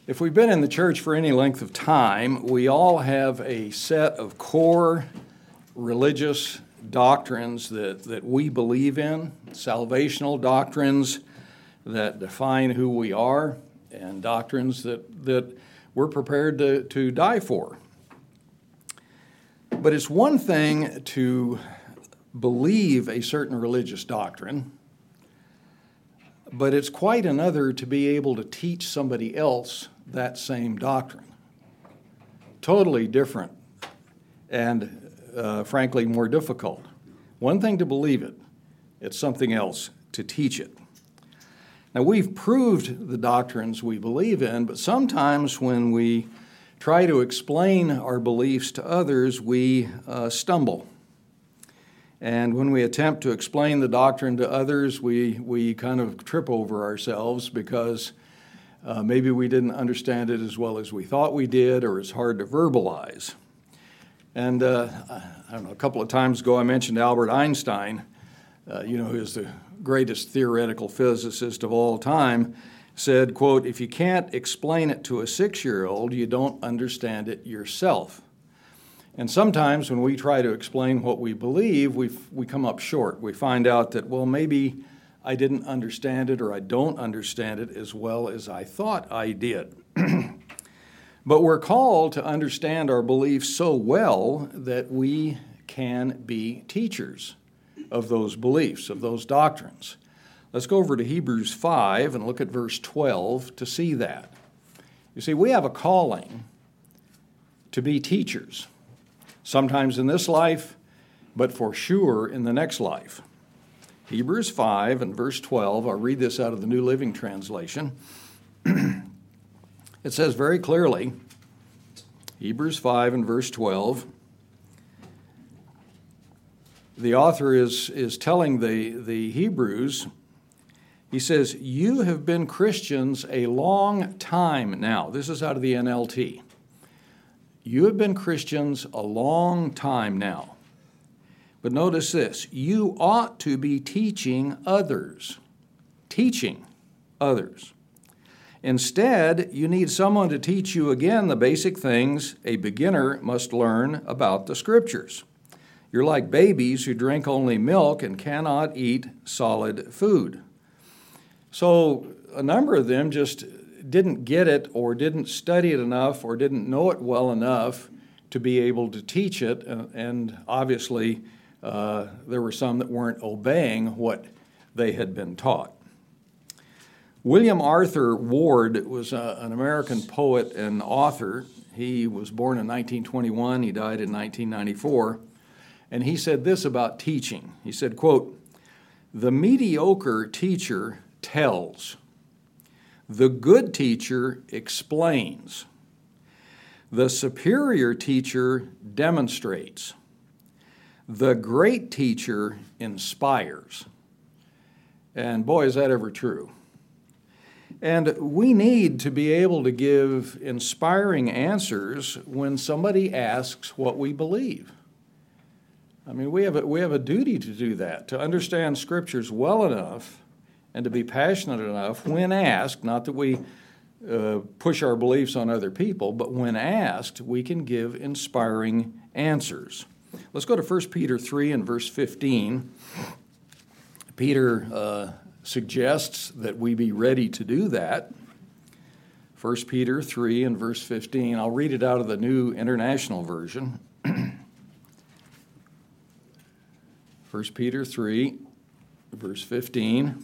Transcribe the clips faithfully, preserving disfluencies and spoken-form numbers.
If we've been in the church for any length of time, we all have a set of core religious doctrines that, that we believe in, salvational doctrines that define who we are, and doctrines that, that we're prepared to, to die for. But it's one thing to believe a certain religious doctrine, but it's quite another to be able to teach somebody else that same doctrine. Totally different and, uh, frankly, more difficult. One thing to believe it, it's something else to teach it. Now, we've proved the doctrines we believe in, but sometimes when we try to explain our beliefs to others, we uh, stumble. And when we attempt to explain the doctrine to others, we, we kind of trip over ourselves because uh, maybe we didn't understand it as well as we thought we did, or it's hard to verbalize. And uh, I don't know, a couple of times ago I mentioned Albert Einstein, uh, you know, who is the greatest theoretical physicist of all time, said, quote, "If you can't explain it to a six-year-old, you don't understand it yourself." And sometimes when we try to explain what we believe, we we come up short. We find out that, well, maybe I didn't understand it, or I don't understand it as well as I thought I did. But we're called to understand our beliefs so well that we can be teachers of those beliefs, of those doctrines. Let's go over to Hebrews five and look at verse twelve to see that. You see, we have a calling to be teachers, sometimes in this life, but for sure in the next life. Hebrews five and verse twelve, I'll read this out of the New Living Translation. It says very clearly, Hebrews five and verse twelve, the author is, is telling the, the Hebrews, he says, "You have been Christians a long time now." This is out of the N L T. "You have been Christians a long time now. But notice this, you ought to be teaching others." Teaching others. "Instead, you need someone to teach you again the basic things a beginner must learn about the Scriptures. You're like babies who drink only milk and cannot eat solid food." So a number of them just didn't get it, or didn't study it enough, or didn't know it well enough to be able to teach it, and obviously uh, there were some that weren't obeying what they had been taught. William Arthur Ward was a, an American poet and author. He was born in nineteen twenty-one, he died in nineteen ninety-four, and he said this about teaching. He said, quote, "The mediocre teacher tells. The good teacher explains. The superior teacher demonstrates. The great teacher inspires." And boy, is that ever true. And we need to be able to give inspiring answers when somebody asks what we believe. I mean, we have a, we have a duty to do that, to understand Scriptures well enough and to be passionate enough when asked, not that we uh, push our beliefs on other people, but when asked, we can give inspiring answers. Let's go to First Peter three and verse fifteen. Peter uh, suggests that we be ready to do that. First Peter three and verse fifteen. I'll read it out of the New International Version. First Peter three, verse fifteen.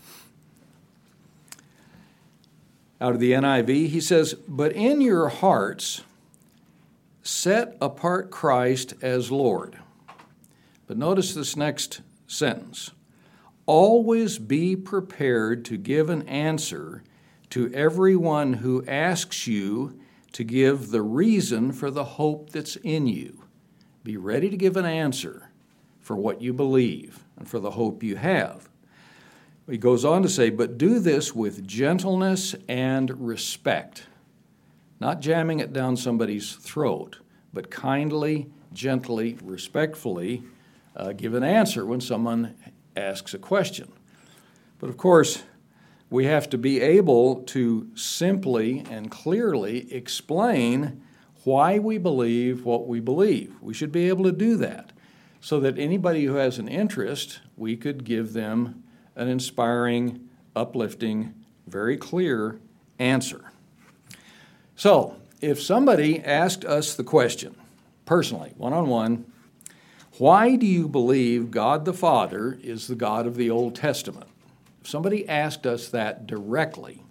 Out of the N I V, he says, "But in your hearts set apart Christ as Lord." But notice this next sentence. "Always be prepared to give an answer to everyone who asks you to give the reason for the hope that's in you." Be ready to give an answer for what you believe and for the hope you have. He goes on to say, "But do this with gentleness and respect." Not jamming it down somebody's throat, but kindly, gently, respectfully uh, give an answer when someone asks a question. But of course, We have to be able to simply and clearly explain why we believe what we believe. We should be able to do that so that anybody who has an interest, we could give them an inspiring, uplifting, very clear answer. So, if somebody asked us the question, personally, one-on-one, why do you believe God the Father is the God of the Old Testament? If somebody asked us that directly,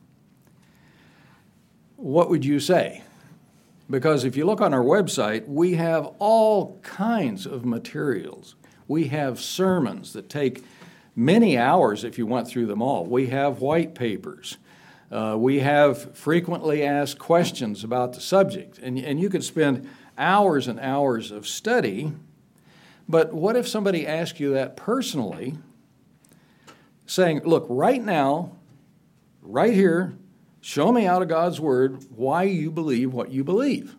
what would you say? Because if you look on our website, we have all kinds of materials. We have sermons that take many hours if you went through them all. We have white papers. Uh, we have frequently asked questions about the subject. And, and you could spend hours and hours of study. But what if somebody asked you that personally, saying, look, right now, right here, show me out of God's Word why you believe what you believe?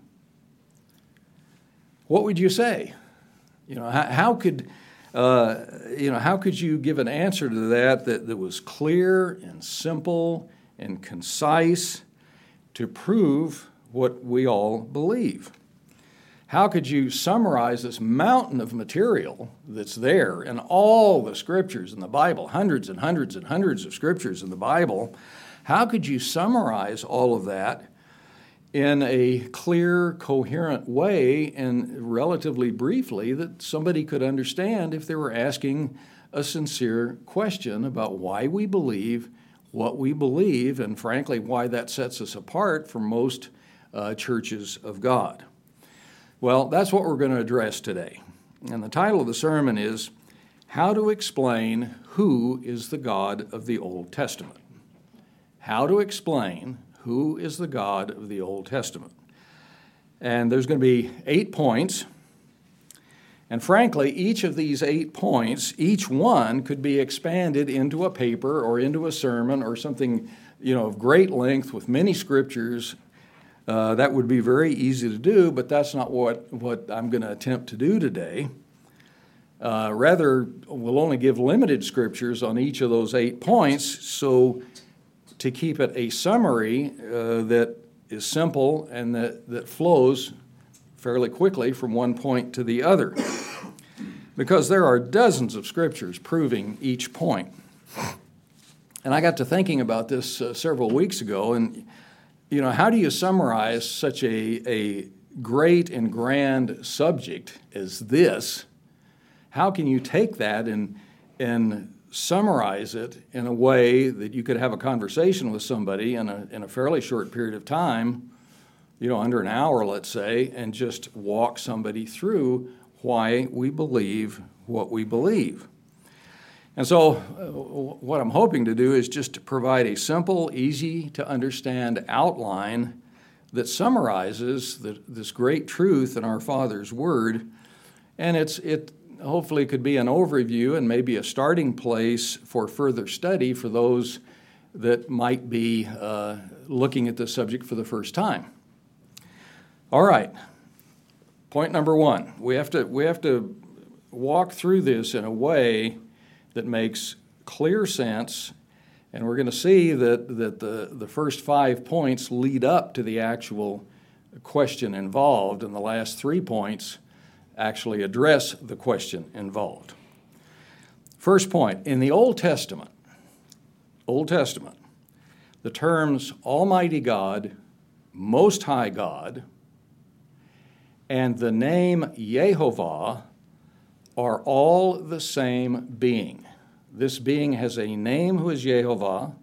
What would you say? You know, how, how could uh, you know how could you give an answer to that, that that was clear and simple and concise to prove what we all believe? How could you summarize this mountain of material that's there in all the scriptures in the Bible, hundreds and hundreds and hundreds of scriptures in the Bible? How could you summarize all of that in a clear, coherent way and relatively briefly that somebody could understand if they were asking a sincere question about why we believe what we believe and, frankly, why that sets us apart from most uh, churches of God? Well, that's what we're going to address today. And the title of the sermon is How to Explain Who is the God of the Old Testament. How to explain who is the God of the Old Testament. And there's going to be eight points. And frankly, each of these eight points, each one could be expanded into a paper or into a sermon or something, you know, of great length with many scriptures. Uh, that would be very easy to do, but that's not what, what I'm going to attempt to do today. Uh, rather, we'll only give limited scriptures on each of those eight points, so to keep it a summary uh, that is simple and that, that flows fairly quickly from one point to the other. Because there are dozens of scriptures proving each point. And I got to thinking about this uh, several weeks ago, and you know, how do you summarize such a, a great and grand subject as this? How can you take that and, and summarize it in a way that you could have a conversation with somebody in a, in a fairly short period of time, you know, under an hour, let's say, and just walk somebody through why we believe what we believe? And so uh, what I'm hoping to do is just to provide a simple, easy to understand outline that summarizes the, this great truth in our Father's Word. And it's it hopefully could be an overview and maybe a starting place for further study for those that might be uh, looking at this subject for the first time. All right. Point number one, we have to we have to walk through this in a way that makes clear sense, and we're going to see that, that the, the first five points lead up to the actual question involved, and the last three points actually address the question involved. First point, in the Old Testament, Old Testament, the terms Almighty God, Most High God, and the name Yehovah are all the same being. This being has a name who is Yehovah.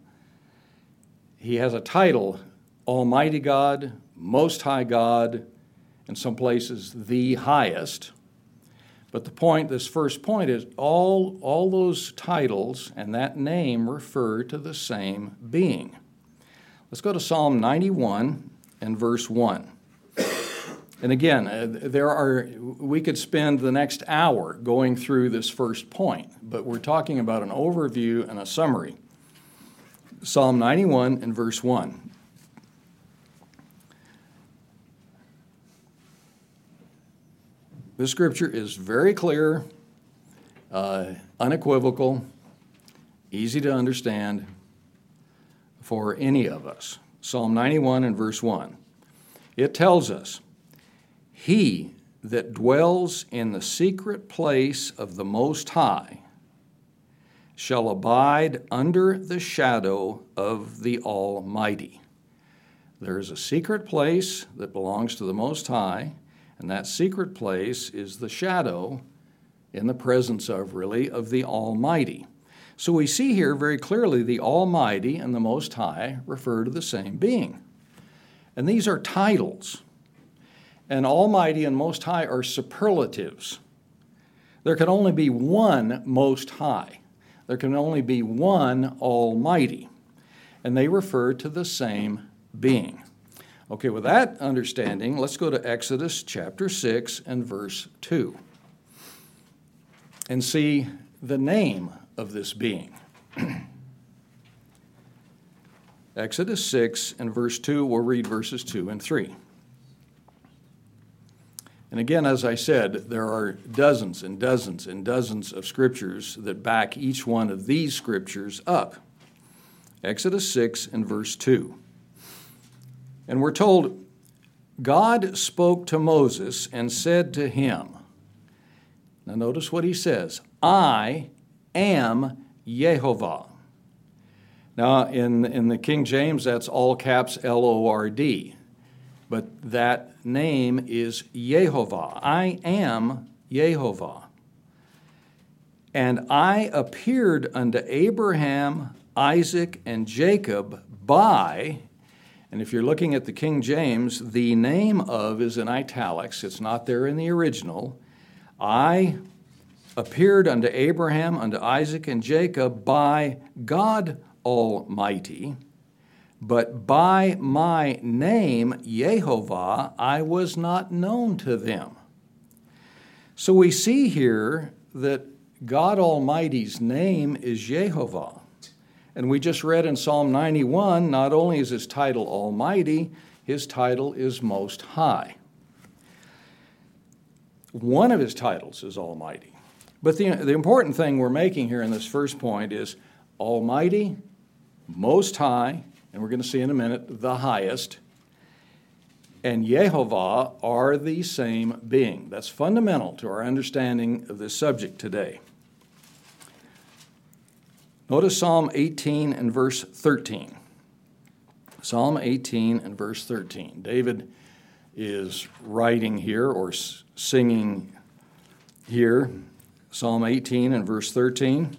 He has a title, Almighty God, Most High God, in some places the highest. But the point, this first point is all, all those titles and that name refer to the same being. Let's go to Psalm ninety-one and verse one. And again, uh, there are, we could spend the next hour going through this first point, but we're talking about an overview and a summary. Psalm ninety-one and verse one. This scripture is very clear, uh, unequivocal, easy to understand. for any of us. Psalm ninety-one and verse one. It tells us, "He that dwells in the secret place of the Most High shall abide under the shadow of the Almighty." There is a secret place that belongs to the Most High, and that secret place is the shadow, in the presence of, really, of the Almighty. So we see here very clearly the Almighty and the Most High refer to the same being. And these are titles. And Almighty and Most High are superlatives. There can only be one Most High. There can only be one Almighty. And they refer to the same being. Okay, with that understanding, let's go to Exodus chapter six and verse two and see the name of this being. Exodus six and verse two, we'll read verses two and three. And again, as I said, there are dozens and dozens and dozens of scriptures that back each one of these scriptures up. Exodus six and verse two. And we're told, God spoke to Moses and said to him, now notice what he says, I am Yehovah. Now, in, in the King James, that's all caps L O R D. But that name is Yehovah. I am Yehovah. And I appeared unto Abraham, Isaac, and Jacob by, and if you're looking at the King James, the name of is in italics. It's not there in the original. I appeared unto Abraham, unto Isaac, and Jacob by God Almighty, but by my name, Yehovah, I was not known to them. So we see here that God Almighty's name is Yehovah. And we just read in Psalm ninety-one, not only is his title Almighty, his title is Most High. One of his titles is Almighty. But the, the important thing we're making here in this first point is Almighty, Most High, and we're going to see in a minute, the highest, and Yehovah are the same being. That's fundamental to our understanding of this subject today. Notice Psalm eighteen and verse thirteen. Psalm eighteen and verse thirteen. David is writing here or singing here. Psalm eighteen and verse thirteen.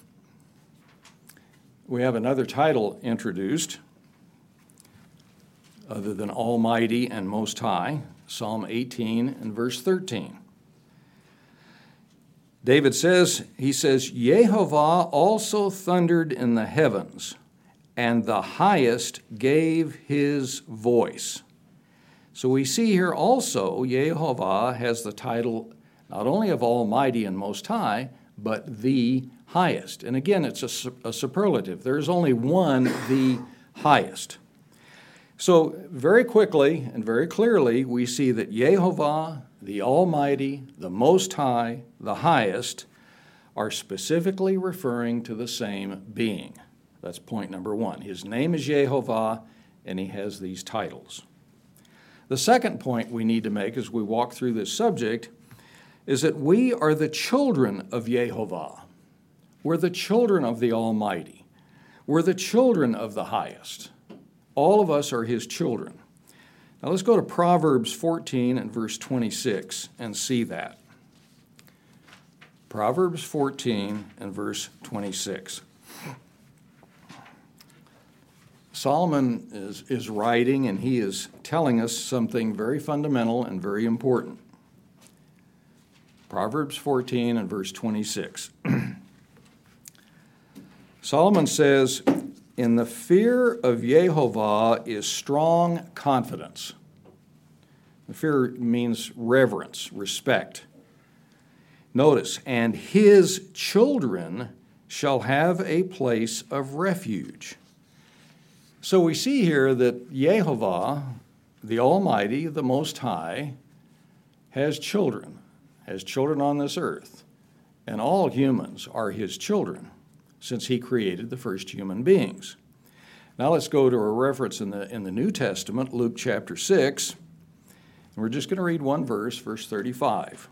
We have another title introduced other than Almighty and Most High. Psalm eighteen and verse thirteen. David says, he says, Yehovah also thundered in the heavens, and the highest gave his voice. So we see here also Yehovah has the title not only of Almighty and Most High, but the highest. And again, it's a, a superlative. There's only one, the highest. So very quickly and very clearly, we see that Yehovah, the Almighty, the Most High, the highest, are specifically referring to the same being. That's point number one. His name is Yehovah, and he has these titles. The second point we need to make as we walk through this subject is that we are the children of Yehovah. We're the children of the Almighty. We're the children of the highest. All of us are his children. Now let's go to Proverbs fourteen and verse twenty-six and see that. Proverbs fourteen and verse twenty-six. Solomon is, is writing, and he is telling us something very fundamental and very important. Proverbs fourteen and verse twenty-six. Solomon says, in the fear of Yehovah is strong confidence. The fear means reverence, respect. Notice, and his children shall have a place of refuge. So we see here that Yehovah, the Almighty, the Most High, has children, has children on this earth. And all humans are his children, since he created the first human beings. Now let's go to a reference in the, in the New Testament, Luke chapter six. And we're just going to read one verse, verse thirty-five.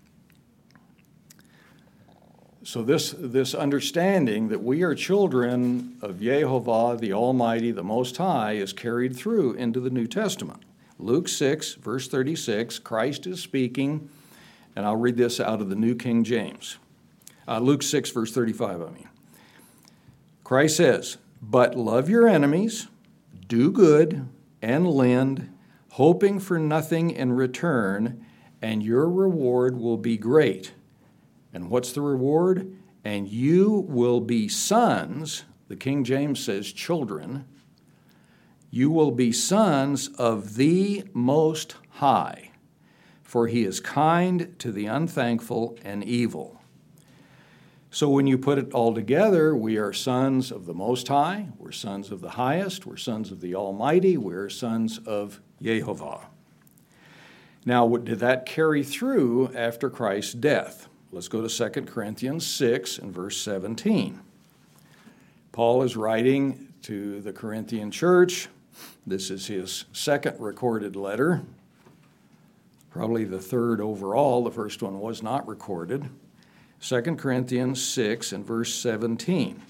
So this, this understanding that we are children of Yehovah, the Almighty, the Most High, is carried through into the New Testament. Luke six, verse thirty-six, Christ is speaking, and I'll read this out of the New King James. Uh, Luke six, verse thirty-five, I mean. Christ says, "But love your enemies, do good, and lend, hoping for nothing in return, and your reward will be great." And what's the reward? "And you will be sons," the King James says children, "you will be sons of the Most High, for he is kind to the unthankful and evil." So when you put it all together, we are sons of the Most High, we're sons of the Highest, we're sons of the Almighty, we're sons of Yehovah. Now, did that carry through after Christ's death? Let's go to Second Corinthians six and verse seventeen. Paul is writing to the Corinthian church. This is his second recorded letter, probably the third overall. The first one was not recorded. Second Corinthians six and verse seventeen.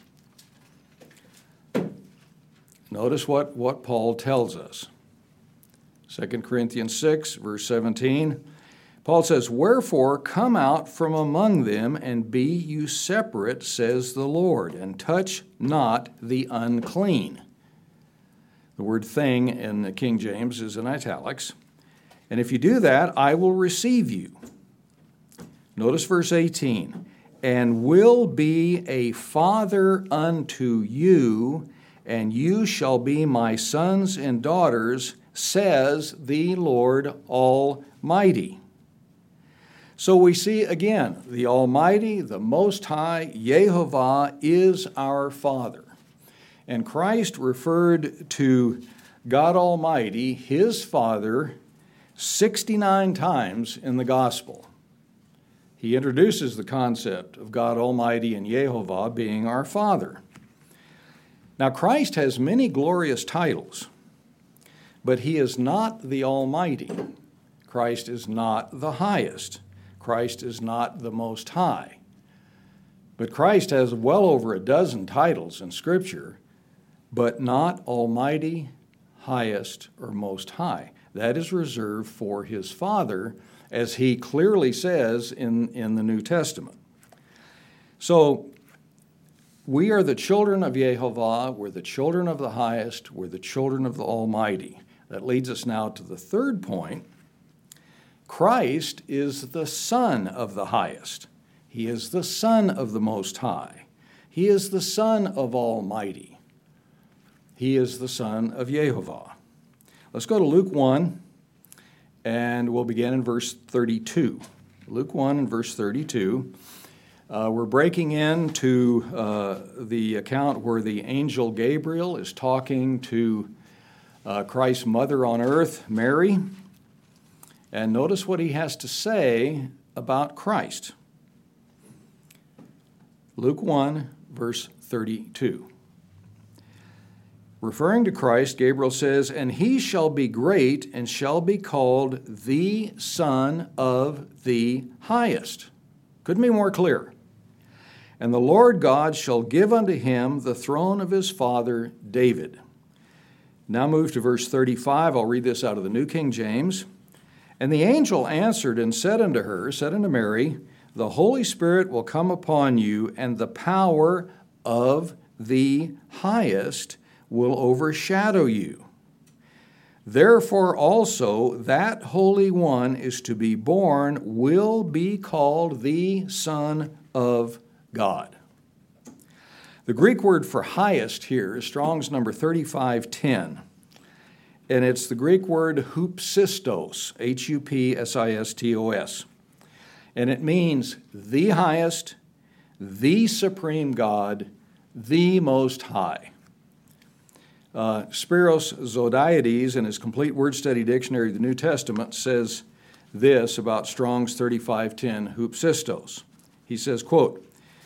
Notice what, what Paul tells us. Second Corinthians six, verse seventeen. Paul says, "Wherefore come out from among them, and be you separate, says the Lord, and touch not the unclean." The word "thing" in the King James is in italics. "And if you do that, I will receive you." Notice verse eighteen. "And will be a father unto you, and you shall be my sons and daughters, says the Lord Almighty." So we see again, the Almighty, the Most High, Yehovah, is our Father. And Christ referred to God Almighty, his Father, sixty-nine times in the Gospel. He introduces the concept of God Almighty and Yehovah being our Father. Now, Christ has many glorious titles, but he is not the Almighty. Christ is not the highest. Christ is not the Most High. But Christ has well over a dozen titles in Scripture, but not Almighty, Highest, or Most High. That is reserved for his Father, as he clearly says in, in the New Testament. So, we are the children of Yehovah, we're the children of the Highest, we're the children of the Almighty. That leads us now to the third point. Christ is the Son of the Highest. He is the Son of the Most High. He is the Son of Almighty. He is the Son of Yehovah. Let's go to Luke one, and we'll begin in verse thirty-two. Luke one and verse thirty-two. Uh, we're breaking into uh, the account where the angel Gabriel is talking to uh, Christ's mother on earth, Mary. And notice what he has to say about Christ. Luke one, verse thirty-two. Referring to Christ, Gabriel says, "And he shall be great, and shall be called the Son of the Highest." Couldn't be more clear. "And the Lord God shall give unto him the throne of his father David." Now move to verse thirty-five. I'll read this out of the New King James. "And the angel answered and said unto her," said unto Mary, "The Holy Spirit will come upon you, and the power of the Highest will overshadow you. Therefore also that Holy One is to be born will be called the Son of God." The Greek word for highest here is Strong's number thirty-five ten. And it's the Greek word hupsistos, H U P S I S T O S. And it means the highest, the supreme God, the Most High. Uh, Spiros Zodhiates, in his complete word study dictionary of the New Testament, says this about Strong's thirty-five ten hupsistos. He says, quote,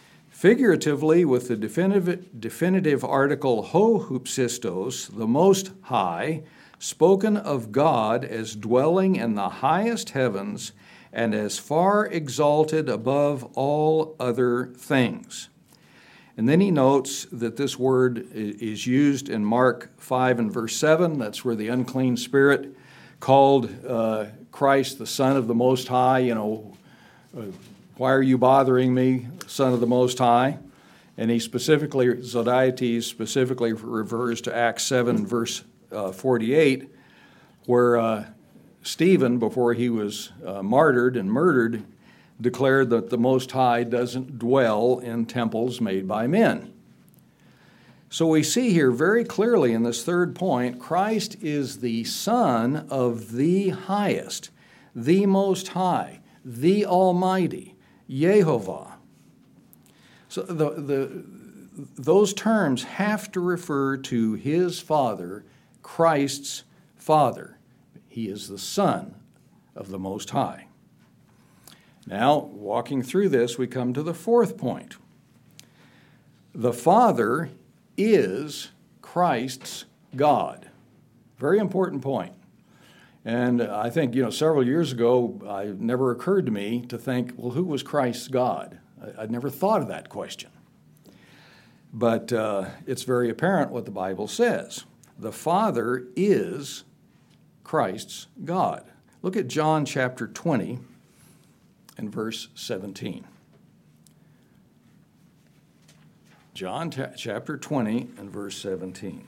Figuratively, with the definitive, definitive article ho hupsistos, the Most High, spoken of God as dwelling in the highest heavens and as far exalted above all other things. And then he notes that this word is used in Mark five and verse seven. That's where the unclean spirit called uh, Christ the Son of the Most High. You know, uh, why are you bothering me, Son of the Most High? And he specifically, Zodhiates specifically refers to Acts seven and verse uh, forty-eight, where uh, Stephen, before he was uh, martyred and murdered, declared that the Most High doesn't dwell in temples made by men. So we see here very clearly in this third point, Christ is the Son of the highest, the Most High, the Almighty, Yehovah. So the, the, those terms have to refer to his Father, Christ's Father. He is the Son of the Most High. Now, walking through this, we come to the fourth point. The Father is Christ's God. Very important point. And I think, you know, several years ago, it never occurred to me to think, well, who was Christ's God? I'd never thought of that question. But uh, it's very apparent what the Bible says. The Father is Christ's God. Look at John chapter twenty. And verse seventeen. John t- chapter twenty and verse seventeen.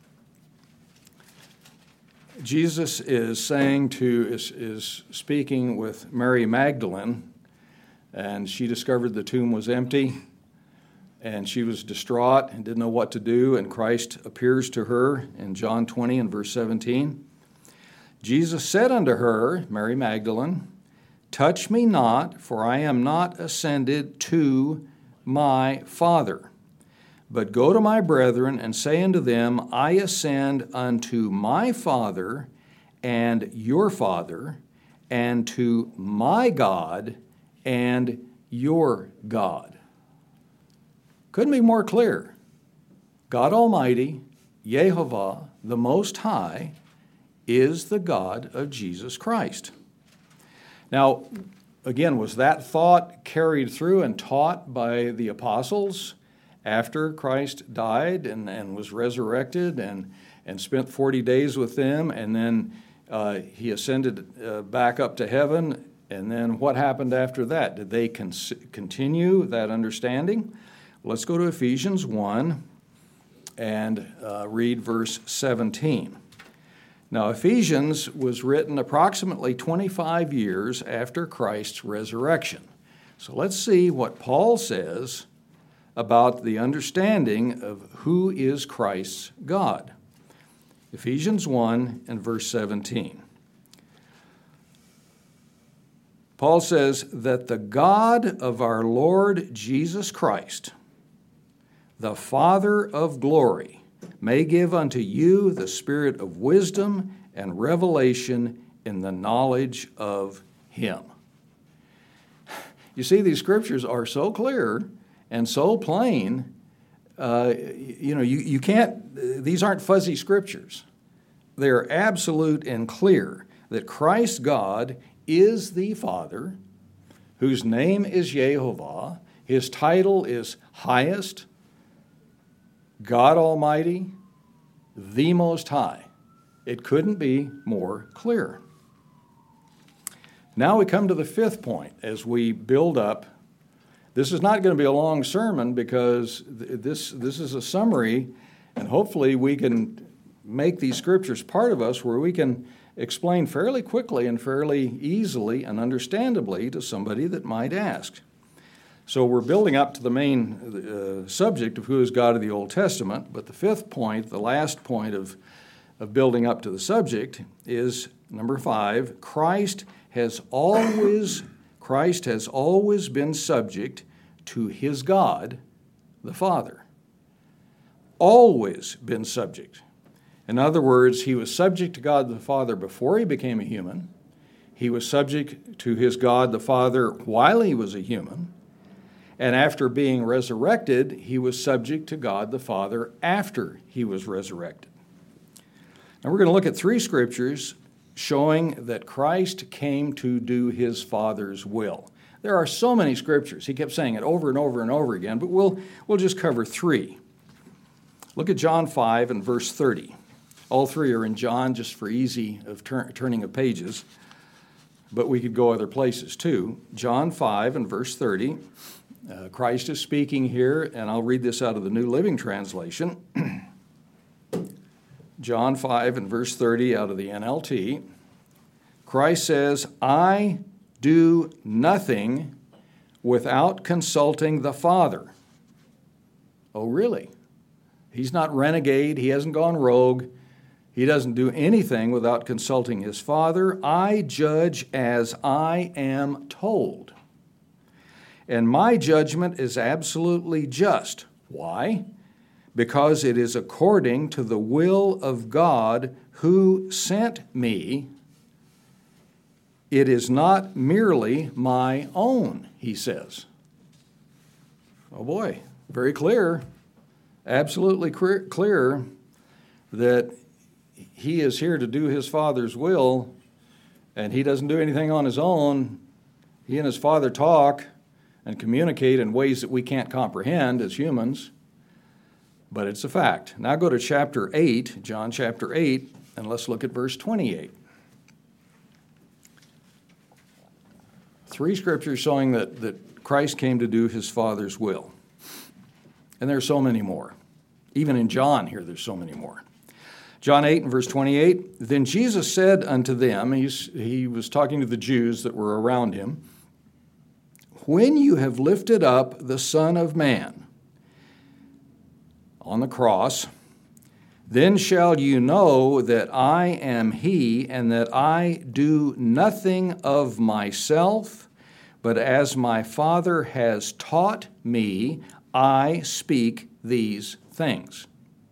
Jesus is saying to, is, is speaking with Mary Magdalene, and she discovered the tomb was empty, and she was distraught and didn't know what to do, and Christ appears to her in John twenty and verse seventeen. Jesus said unto her, Mary Magdalene, touch me not, for I am not ascended to my Father. But go to my brethren and say unto them, I ascend unto my Father and your Father, and to my God and your God. Couldn't be more clear. God Almighty, Yehovah, the Most High, is the God of Jesus Christ. Now, again, was that thought carried through and taught by the apostles after Christ died and, and was resurrected and, and spent forty days with them, and then uh, he ascended uh, back up to heaven, and then what happened after that? Did they con- continue that understanding? Let's go to Ephesians one and uh, read verse seventeen. Now, Ephesians was written approximately twenty-five years after Christ's resurrection. So let's see what Paul says about the understanding of who is Christ's God. Ephesians one and verse seventeen. Paul says that the God of our Lord Jesus Christ, the Father of glory, may give unto you the spirit of wisdom and revelation in the knowledge of him. You see, these scriptures are so clear and so plain, uh, you know, you, you can't, these aren't fuzzy scriptures. They're absolute and clear that Christ God is the Father, whose name is Yehovah, his title is highest, God Almighty, the Most High. It couldn't be more clear. Now we come to the fifth point as we build up. This is not going to be a long sermon because this, this is a summary, and hopefully we can make these scriptures part of us where we can explain fairly quickly and fairly easily and understandably to somebody that might ask. So we're building up to the main uh, subject of who is God of the Old Testament, but the fifth point, the last point of, of building up to the subject is number five, Christ has always, Christ has always been subject to his God, the Father. Always been subject. In other words, he was subject to God the Father before he became a human. He was subject to his God the Father while he was a human. And after being resurrected, he was subject to God the Father after he was resurrected. Now we're going to look at three scriptures showing that Christ came to do his Father's will. There are so many scriptures. He kept saying it over and over and over again, but we'll, we'll just cover three. Look at John five and verse thirty. All three are in John just for easy of tur- turning of pages, but we could go other places too. John five and verse thirty. Uh, Christ is speaking here, and I'll read this out of the New Living Translation. John five and verse thirty out of the N L T. Christ says, I do nothing without consulting the Father. Oh, really? He's not renegade. He hasn't gone rogue. He doesn't do anything without consulting his Father. I judge as I am told. And my judgment is absolutely just. Why? Because it is according to the will of God who sent me. It is not merely my own, he says. Oh boy, very clear, absolutely clear that he is here to do his Father's will, and he doesn't do anything on his own. He and his Father talk and communicate in ways that we can't comprehend as humans. But it's a fact. Now go to chapter eight, John chapter eight, and let's look at verse twenty-eight. Three scriptures showing that, that Christ came to do his Father's will. And there's so many more. Even in John here, there's so many more. John eight and verse twenty-eight, then Jesus said unto them, he's, he was talking to the Jews that were around him, when you have lifted up the Son of Man on the cross, then shall you know that I am he, and that I do nothing of myself, but as my Father has taught me, I speak these things.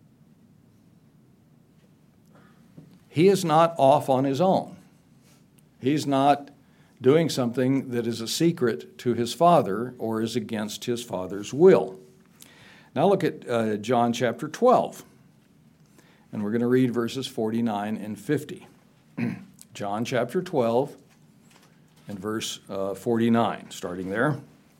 He is not off on his own. He's not doing something that is a secret to his Father or is against his Father's will. Now look at uh, John chapter twelve, and we're going to read verses forty-nine and fifty. John chapter twelve and verse uh, forty-nine, starting there.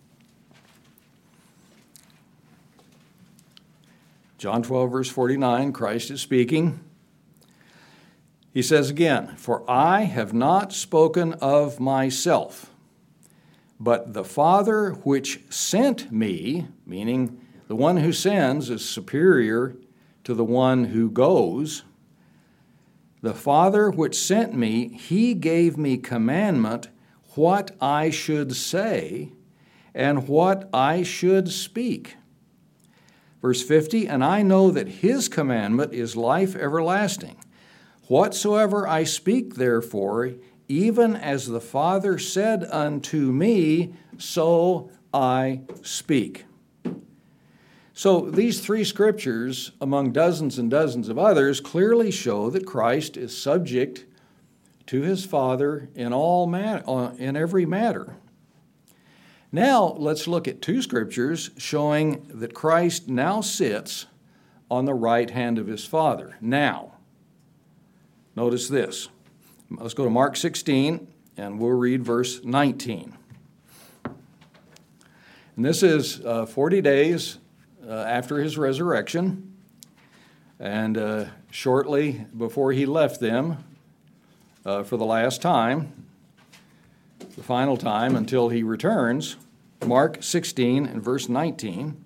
John twelve, verse forty-nine, Christ is speaking. He says again, for I have not spoken of myself, but the Father which sent me, meaning the one who sends is superior to the one who goes. The Father which sent me, he gave me commandment what I should say and what I should speak. Verse fifty, and I know that his commandment is life everlasting. Whatsoever I speak, therefore, even as the Father said unto me, so I speak. So these three scriptures, among dozens and dozens of others, clearly show that Christ is subject to his Father in all man- in every matter. Now let's look at two scriptures showing that Christ now sits on the right hand of his Father. Now, notice this. Let's go to Mark sixteen, and we'll read verse nineteen. And this is uh, forty days uh, after his resurrection, and uh, shortly before he left them uh, for the last time, the final time until he returns. Mark sixteen and verse nineteen.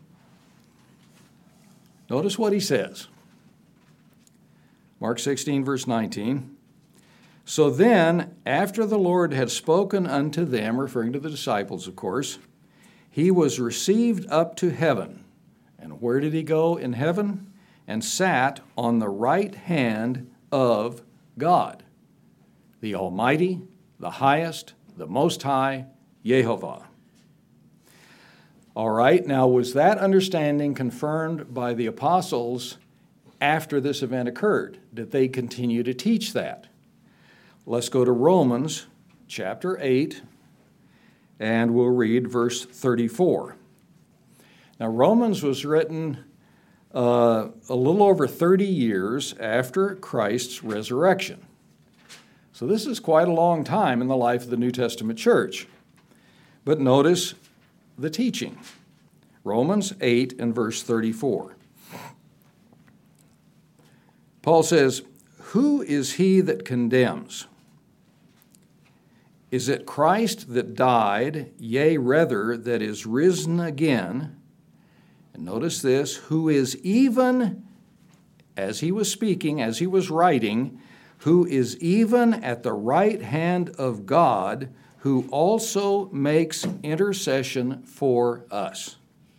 Notice what he says. Mark sixteen, verse nineteen. So then, after the Lord had spoken unto them, referring to the disciples, of course, he was received up to heaven. And where did he go in heaven? And sat on the right hand of God, the Almighty, the highest, the Most High, Yehovah. All right, now was that understanding confirmed by the apostles after this event occurred? Did they continue to teach that? Let's go to Romans chapter eight, and we'll read verse thirty-four. Now, Romans was written uh, a little over thirty years after Christ's resurrection. So this is quite a long time in the life of the New Testament church. But notice the teaching. Romans eight and verse thirty-four. Paul says, "Who is he that condemns? Is it Christ that died, yea, rather, that is risen again?" And notice this, "who is even," as he was speaking, as he was writing, "who is even at the right hand of God, who also makes intercession for us."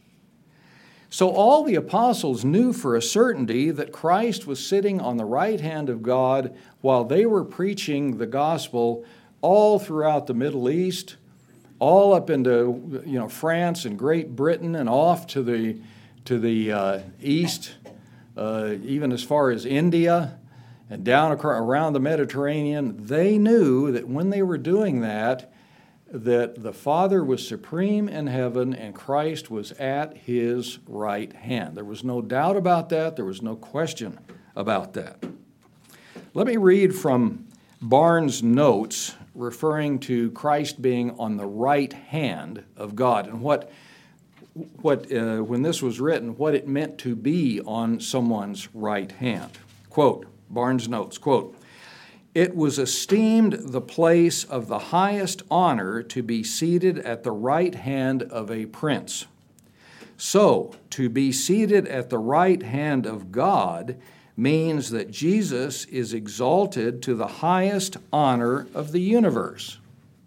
So all the apostles knew for a certainty that Christ was sitting on the right hand of God while they were preaching the gospel all throughout the Middle East, all up into you know France and Great Britain and off to the to the uh, east, uh, even as far as India and down across, around the Mediterranean. They knew that when they were doing that, that the Father was supreme in heaven and Christ was at his right hand. There was no doubt about that. There was no question about that. Let me read from Barnes' notes referring to Christ being on the right hand of God and what, what uh, when this was written, what it meant to be on someone's right hand. Quote, Barnes notes, quote, "It was esteemed the place of the highest honor to be seated at the right hand of a prince. So, to be seated at the right hand of God means that Jesus is exalted to the highest honor of the universe."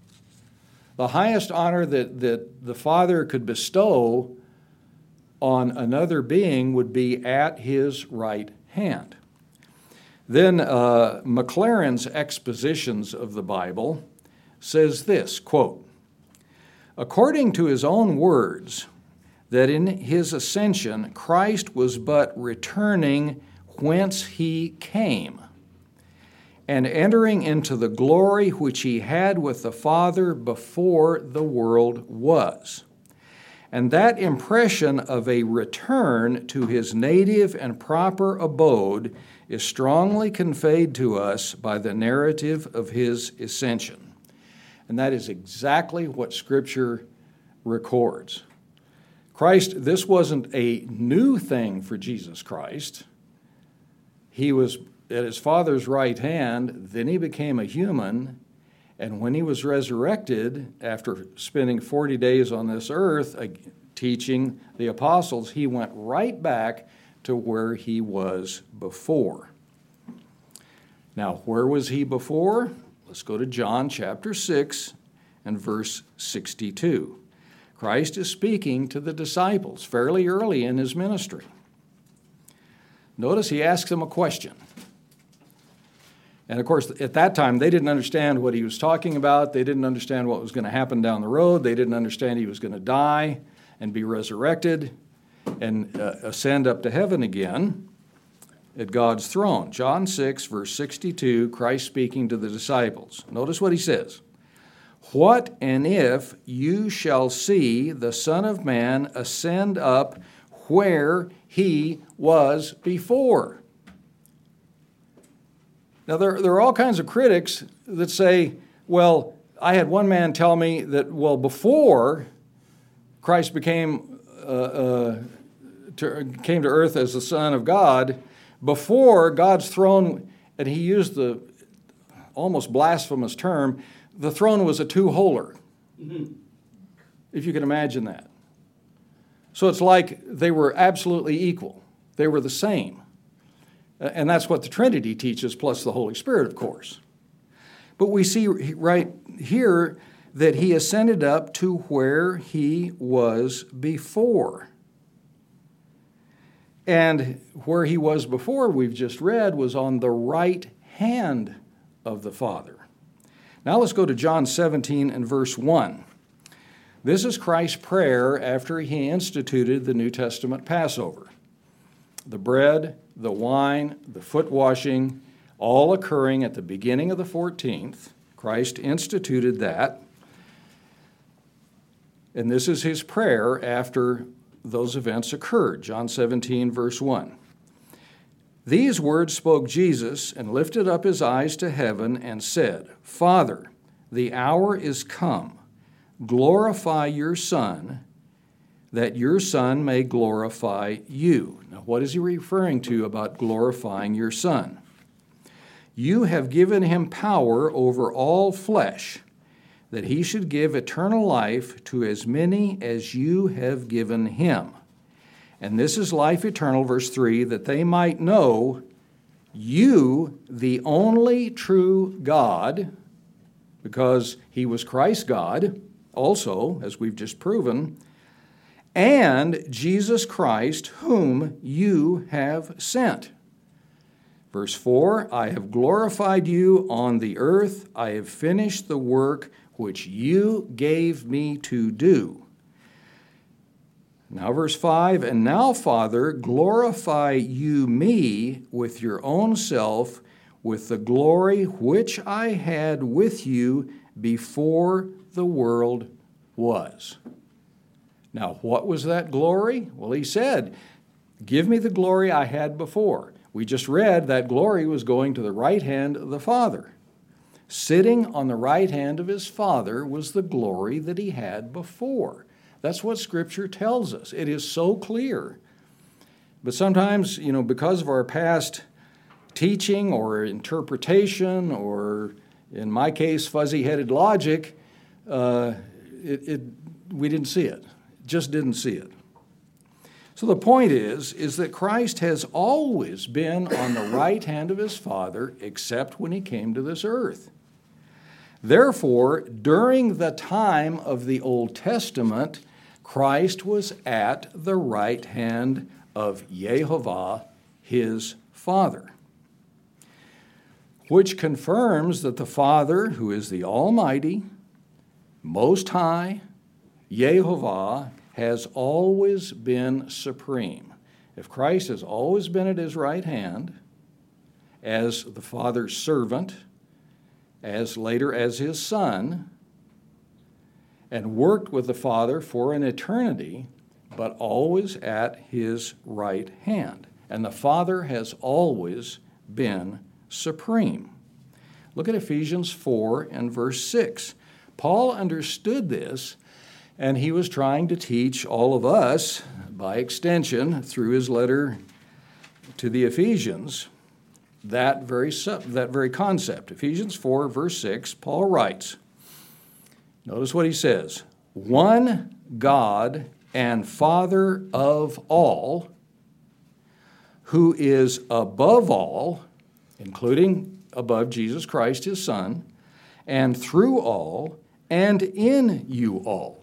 The highest honor that, that the Father could bestow on another being would be at his right hand. Then uh, McLaren's expositions of the Bible says this, quote, "According to his own words, that in his ascension Christ was but returning whence he came, and entering into the glory which he had with the Father before the world was. And that impression of a return to his native and proper abode is strongly conveyed to us by the narrative of his ascension." And that is exactly what Scripture records. Christ, this wasn't a new thing for Jesus Christ. He was at his Father's right hand, then he became a human, and when he was resurrected, after spending forty days on this earth uh, teaching the apostles, he went right back to where he was before. Now, where was he before? Let's go to John chapter six and verse sixty-two. Christ is speaking to the disciples fairly early in his ministry. Notice he asks them a question. And of course, at that time, they didn't understand what he was talking about. They didn't understand what was going to happen down the road. They didn't understand he was going to die and be resurrected and uh, ascend up to heaven again at God's throne. John six, verse sixty-two, Christ speaking to the disciples. Notice what he says. "What and if you shall see the Son of Man ascend up where he was before?" Now, there, there are all kinds of critics that say, well, I had one man tell me that, well, before Christ became uh, uh, to, came to earth as the Son of God, before God's throne, and he used the almost blasphemous term, the throne was a two-holer, mm-hmm. if you can imagine that. So it's like they were absolutely equal. They were the same. And that's what the Trinity teaches, plus the Holy Spirit, of course. But we see right here that he ascended up to where he was before. And where he was before, we've just read, was on the right hand of the Father. Now let's go to John seventeen and verse one. This is Christ's prayer after he instituted the New Testament Passover. The bread, the wine, the foot washing, all occurring at the beginning of the fourteenth. Christ instituted that. And this is his prayer after those events occurred. John seventeen, verse one. These words spoke Jesus and lifted up his eyes to heaven and said, Father, the hour is come. Glorify your Son, that your Son may glorify you. Now, what is he referring to about glorifying your Son? You have given him power over all flesh, that he should give eternal life to as many as you have given him. And this is life eternal, verse three, that they might know you, the only true God, because he was Christ God, also, as we've just proven, and Jesus Christ, whom you have sent. Verse four, I have glorified you on the earth. I have finished the work which you gave me to do. Now verse five, and now, Father, glorify you me with your own self, with the glory which I had with you before the world was. Now, what was that glory? Well, he said, give me the glory I had before. We just read that glory was going to the right hand of the Father. Sitting on the right hand of his Father was the glory that he had before. That's what Scripture tells us. It is so clear. But sometimes, you know, because of our past teaching or interpretation, or in my case, fuzzy-headed logic, uh, it, it, we didn't see it. Just didn't see it. So the point is, is that Christ has always been on the right hand of his Father, except when he came to this earth. Therefore, during the time of the Old Testament, Christ was at the right hand of Yehovah, his Father, which confirms that the Father, who is the Almighty, Most High, Yehovah, has always been supreme. If Christ has always been at his right hand as the Father's servant, as later as his Son, and worked with the Father for an eternity, but always at his right hand. And the Father has always been supreme. Look at Ephesians four and verse six. Paul understood this, and he was trying to teach all of us, by extension, through his letter to the Ephesians, that very, sub, that very concept. Ephesians four, verse six, Paul writes, notice what he says, one God and Father of all, who is above all, including above Jesus Christ, his Son, and through all, and in you all.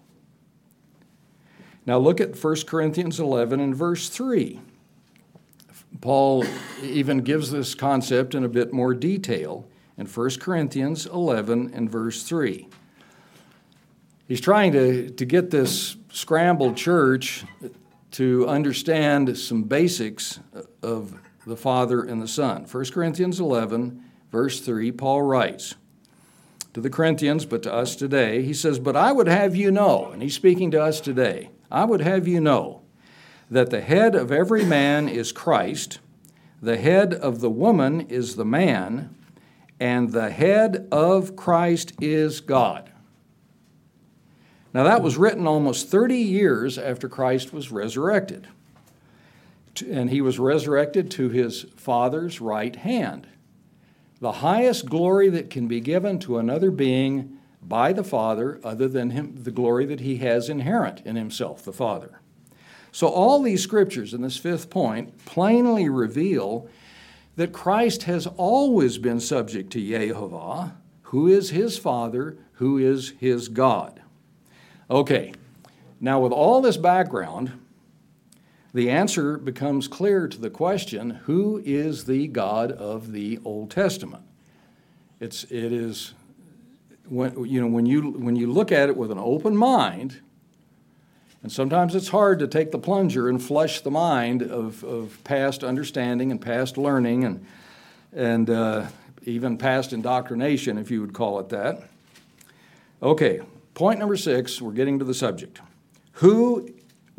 Now look at First Corinthians eleven and verse three. Paul even gives this concept in a bit more detail in First Corinthians eleven and verse three. He's trying to, to get this scrambled church to understand some basics of the Father and the Son. First Corinthians eleven, verse three, Paul writes to the Corinthians, but to us today, he says, but I would have you know, and he's speaking to us today, I would have you know that the head of every man is Christ, the head of the woman is the man, and the head of Christ is God. Now that was written almost thirty years after Christ was resurrected. And he was resurrected to his Father's right hand. The highest glory that can be given to another being by the Father, other than him, the glory that he has inherent in himself, the Father. So all these scriptures in this fifth point plainly reveal that Christ has always been subject to Yehovah, who is his Father, who is his God. Okay, now with all this background, the answer becomes clear to the question, who is the God of the Old Testament? It's, it is, when, you know, when you, when you look at it with an open mind, and sometimes it's hard to take the plunger and flush the mind of, of past understanding and past learning and, and uh, even past indoctrination, if you would call it that. Okay, point number six, we're getting to the subject. Who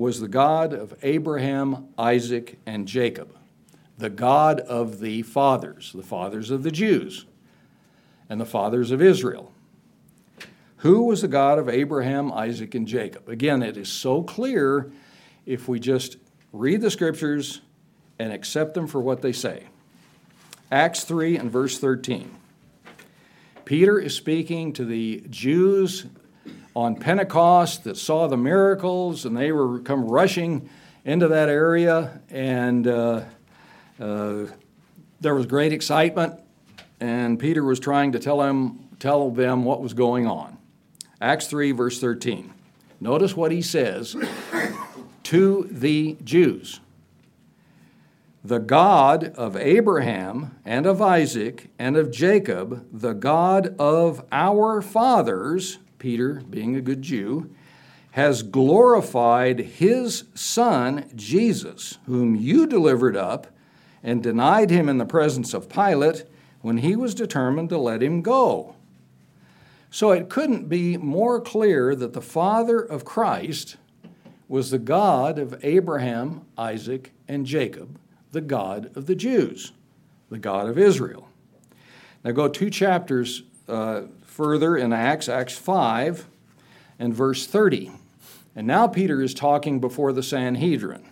was the God of Abraham, Isaac, and Jacob, the God of the fathers, the fathers of the Jews, and the fathers of Israel. Who was the God of Abraham, Isaac, and Jacob? Again, it is so clear if we just read the Scriptures and accept them for what they say. Acts three and verse thirteen. Peter is speaking to the Jews on Pentecost that saw the miracles, and they were come rushing into that area, and uh, uh, there was great excitement, and Peter was trying to tell them, tell them what was going on. Acts three, verse thirteen. Notice what he says to the Jews. The God of Abraham and of Isaac and of Jacob, the God of our fathers, Peter being a good Jew, has glorified his Son, Jesus, whom you delivered up and denied him in the presence of Pilate when he was determined to let him go. So it couldn't be more clear that the Father of Christ was the God of Abraham, Isaac, and Jacob, the God of the Jews, the God of Israel. Now go two chapters uh, further in Acts, Acts five and verse thirty. And now Peter is talking before the Sanhedrin.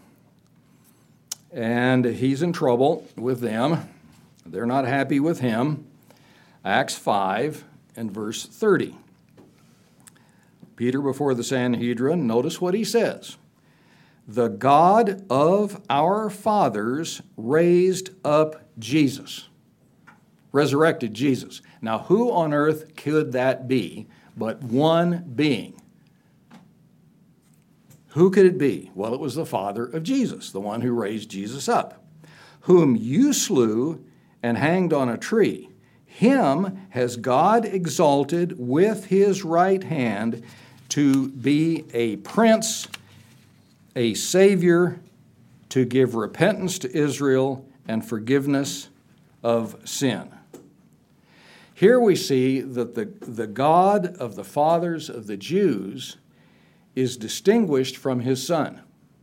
And he's in trouble with them. They're not happy with him. Acts five and verse thirty. Peter before the Sanhedrin, notice what he says. The God of our fathers raised up Jesus, resurrected Jesus. Now, who on earth could that be but one being? Who could it be? Well, it was the Father of Jesus, the one who raised Jesus up, whom you slew and hanged on a tree. Him has God exalted with his right hand to be a prince, a Savior, to give repentance to Israel and forgiveness of sin. Here we see that the, the God of the fathers of the Jews is distinguished from his Son.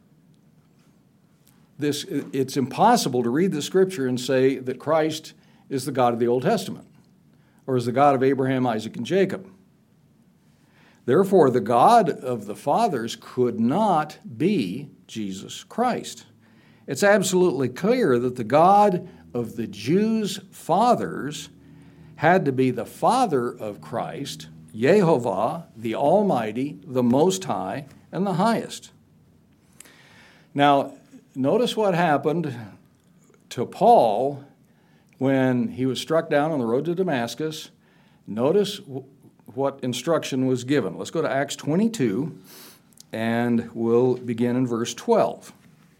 This, it's impossible to read the Scripture and say that Christ is the God of the Old Testament or is the God of Abraham, Isaac, and Jacob. Therefore, the God of the fathers could not be Jesus Christ. It's absolutely clear that the God of the Jews' fathers had to be the Father of Christ, Yehovah, the Almighty, the Most High, and the Highest. Now, notice what happened to Paul when he was struck down on the road to Damascus. Notice what instruction was given. Let's go to Acts twenty-two, and we'll begin in verse twelve.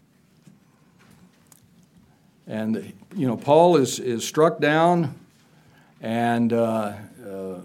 And, you know, Paul is, is struck down, and uh, uh,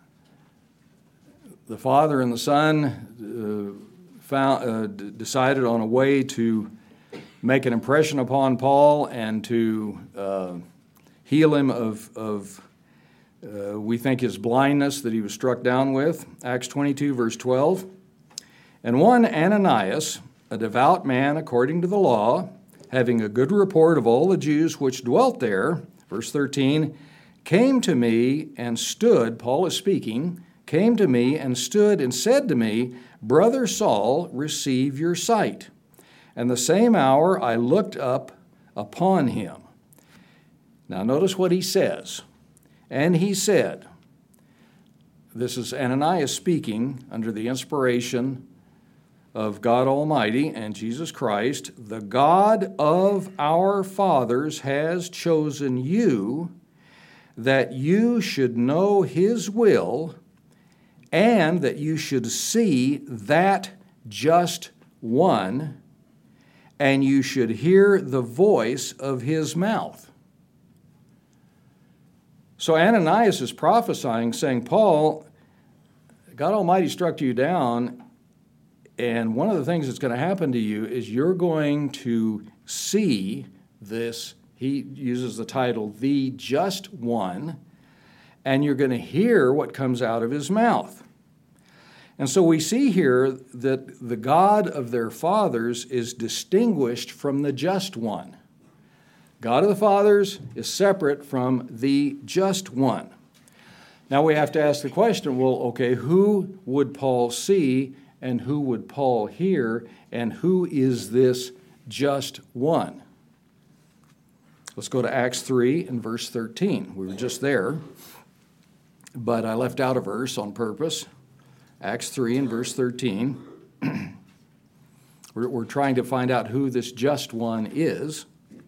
the Father and the Son uh, found, uh, d- decided on a way to make an impression upon Paul and to uh, heal him of, of uh, we think, his blindness that he was struck down with. Acts twenty-two, verse twelve. And one Ananias, a devout man according to the law, having a good report of all the Jews which dwelt there, verse thirteen, came to me and stood, Paul is speaking, came to me and stood and said to me, Brother Saul, receive your sight. And the same hour I looked up upon him. Now notice what he says. And he said, this is Ananias speaking under the inspiration of God Almighty and Jesus Christ, the God of our fathers has chosen you that you should know his will and that you should see that just one and you should hear the voice of his mouth. So Ananias is prophesying, saying, Paul, God Almighty struck you down, and one of the things that's going to happen to you is you're going to see this, he uses the title, the just one, and you're going to hear what comes out of his mouth. And so we see here that the God of their fathers is distinguished from the just one. God of the fathers is separate from the just one. Now we have to ask the question, well, okay, who would Paul see and who would Paul hear, and who is this just one? Let's go to Acts three and verse thirteen. We were just there, but I left out a verse on purpose. Acts three and verse thirteen. we're, we're trying to find out who this just one is.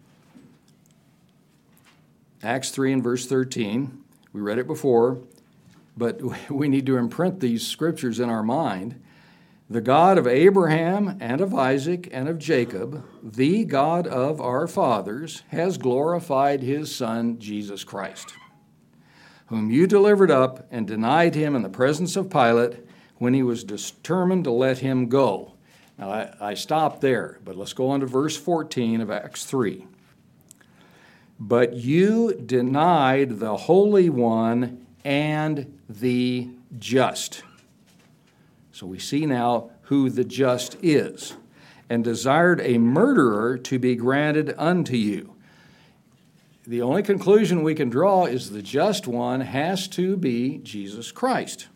Acts three and verse thirteen. We read it before, but we need to imprint these scriptures in our mind. The God of Abraham and of Isaac and of Jacob, the God of our fathers, has glorified his Son, Jesus Christ, whom you delivered up and denied him in the presence of Pilate when he was determined to let him go. Now, I, I stopped there, but let's go on to verse fourteen of Acts three. But you denied the Holy One and the just. So we see now who the just is, and desired a murderer to be granted unto you. The only conclusion we can draw is the just one has to be Jesus Christ.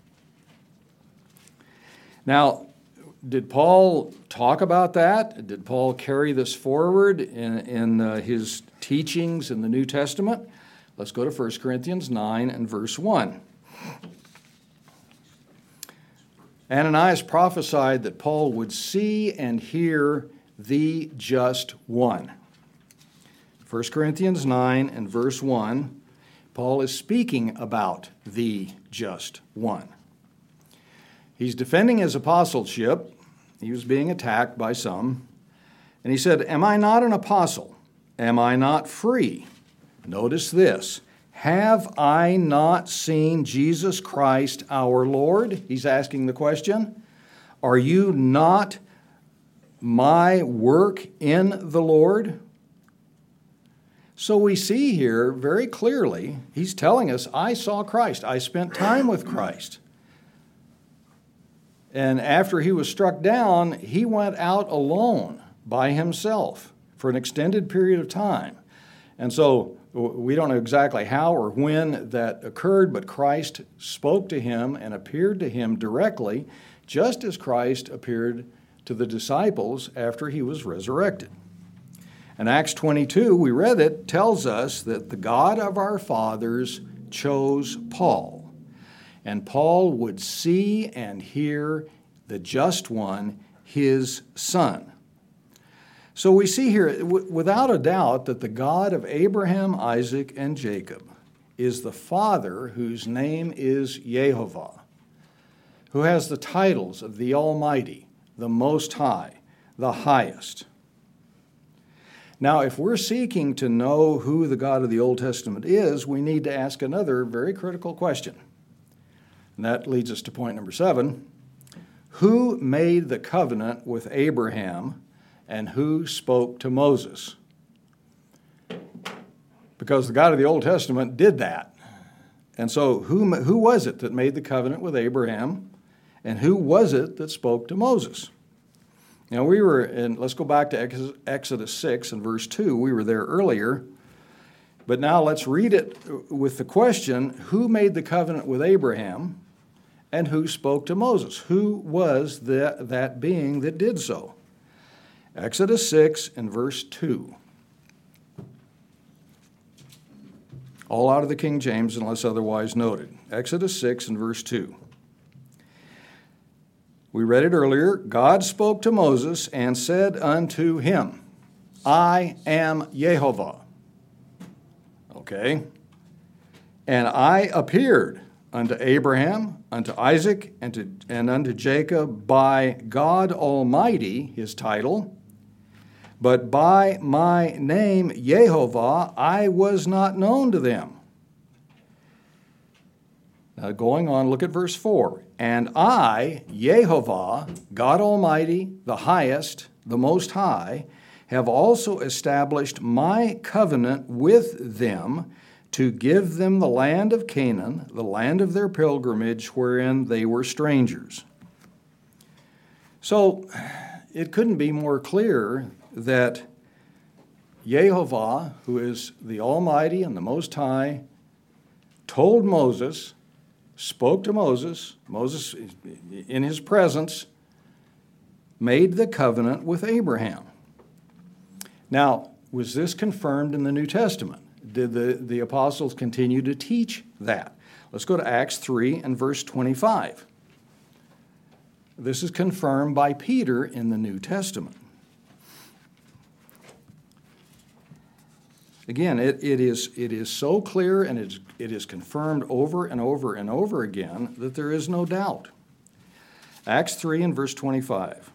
Now, did Paul talk about that? Did Paul carry this forward in, in uh, his teachings in the New Testament? Let's go to First Corinthians nine and verse one. Ananias prophesied that Paul would see and hear the just one. First Corinthians nine and verse one, Paul is speaking about the just one. He's defending his apostleship. He was being attacked by some. And he said, "Am I not an apostle? Am I not free?" Notice this. "Have I not seen Jesus Christ our Lord?" He's asking the question. "Are you not my work in the Lord?" So we see here very clearly, he's telling us, I saw Christ. I spent time with Christ. And after he was struck down, he went out alone by himself for an extended period of time. And so we don't know exactly how or when that occurred, but Christ spoke to him and appeared to him directly, just as Christ appeared to the disciples after he was resurrected. And Acts twenty-two, we read it, tells us that the God of our fathers chose Paul. And Paul would see and hear the just one, his Son. So we see here, w- without a doubt, that the God of Abraham, Isaac, and Jacob is the Father whose name is Yehovah, who has the titles of the Almighty, the Most High, the Highest. Now, if we're seeking to know who the God of the Old Testament is, we need to ask another very critical question. And that leads us to point number seven. Who made the covenant with Abraham and who spoke to Moses? Because the God of the Old Testament did that. And so who, who was it that made the covenant with Abraham, and who was it that spoke to Moses? Now we were in, let's go back to Exodus six and verse two. We were there earlier. But now let's read it with the question, who made the covenant with Abraham and who spoke to Moses? Who was the, that being that did so? Exodus six and verse two. All out of the King James unless otherwise noted. Exodus six and verse two. We read it earlier. God spoke to Moses and said unto him, I am Yehovah. Okay. And I appeared unto Abraham, unto Isaac, and, to, and unto Jacob by God Almighty, his title, but by my name Yehovah I was not known to them. Now going on, look at verse four. And I, Yehovah, God Almighty, the highest, the Most High, have also established my covenant with them to give them the land of Canaan, the land of their pilgrimage wherein they were strangers. So it couldn't be more clear that Yehovah, who is the Almighty and the Most High, told Moses, spoke to Moses, Moses in his presence, made the covenant with Abraham. Now, was this confirmed in the New Testament? Did the, the apostles continue to teach that? Let's go to Acts three and verse twenty-five. This is confirmed by Peter in the New Testament. Again, it, it, is, it is so clear and it is, it is confirmed over and over and over again that there is no doubt. Acts three and verse twenty-five.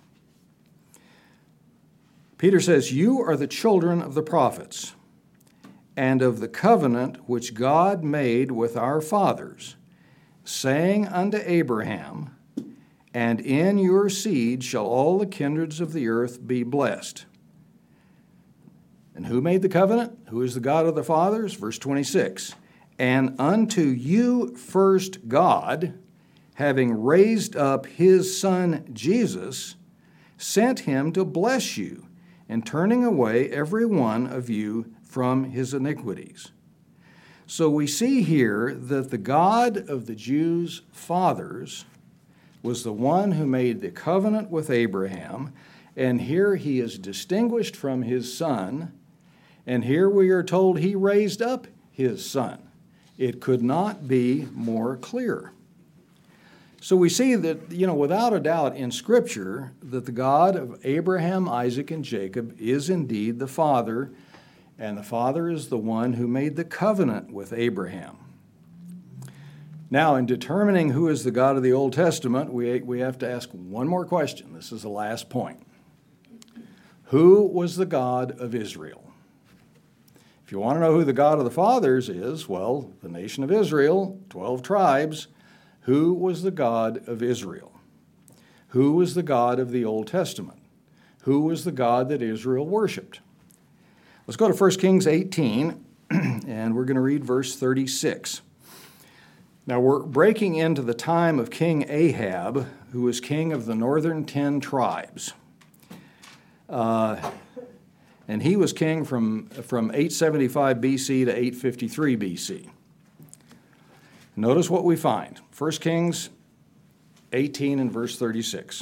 Peter says, "You are the children of the prophets, and of the covenant which God made with our fathers, saying unto Abraham, and in your seed shall all the kindreds of the earth be blessed." And who made the covenant? Who is the God of the fathers? Verse twenty-six. "And unto you first God, having raised up his Son Jesus, sent him to bless you, and turning away every one of you from his iniquities." So we see here that the God of the Jews' fathers was the one who made the covenant with Abraham, and here he is distinguished from his son, and here we are told he raised up his son. It could not be more clear. So we see that, you know, without a doubt in Scripture, that the God of Abraham, Isaac, and Jacob is indeed the Father, and the Father is the one who made the covenant with Abraham. Now, in determining who is the God of the Old Testament, we, we have to ask one more question. This is the last point. Who was the God of Israel? If you want to know who the God of the fathers is, well, the nation of Israel, twelve tribes. Who was the God of Israel? Who was the God of the Old Testament? Who was the God that Israel worshiped? Let's go to First Kings eighteen, and we're going to read verse thirty-six. Now, we're breaking into the time of King Ahab, who was king of the northern ten tribes. Uh, and he was king from, from eight seventy-five B C to eight fifty-three B C. Notice what we find. First Kings eighteen and verse thirty-six.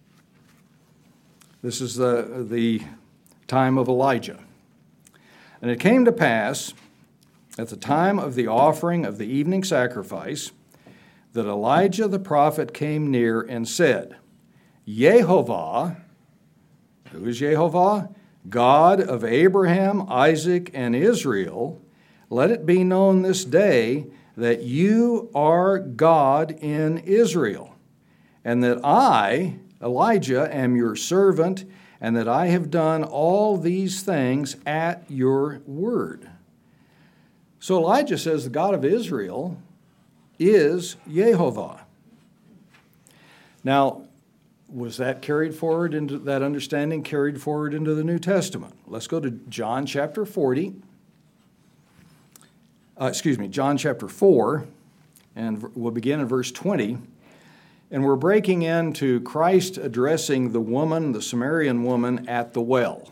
This is the, the time of Elijah. "And it came to pass at the time of the offering of the evening sacrifice that Elijah the prophet came near and said, Yehovah," who is Yehovah? "God of Abraham, Isaac, and Israel, let it be known this day that you are God in Israel, and that I, Elijah, am your servant, and that I have done all these things at your word." So Elijah says the God of Israel is Yehovah. Now, was that carried forward into that understanding carried forward into the New Testament? Let's go to John chapter forty. Uh, excuse me, John chapter four, and we'll begin in verse twenty. And we're breaking into Christ addressing the woman, the Samaritan woman, at the well.